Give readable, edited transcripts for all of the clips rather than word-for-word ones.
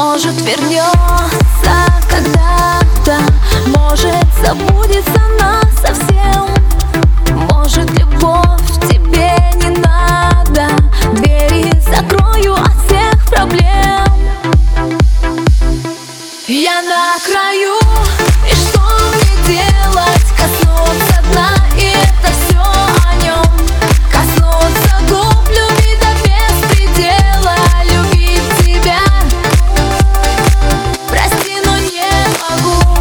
Может, вернется когда-то, может, забудется нас совсем. Может, любовь тебе не надо, двери закрою от всех проблем. Я на краю, и что мне делать? Коснуться дна, и это все о нем. Коснуться губ, любви до беспредела, любить тебя. Прости, но не могу.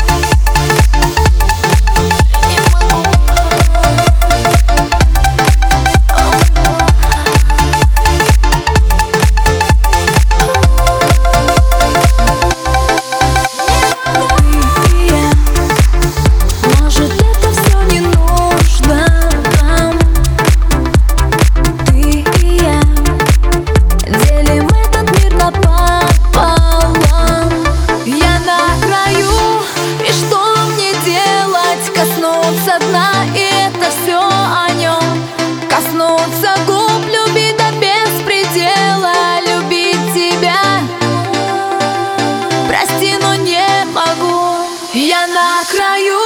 Коснуться дна, и это все о нем. Коснуться губ, любви до беспредела, любить тебя. Прости, но не могу. Я на краю.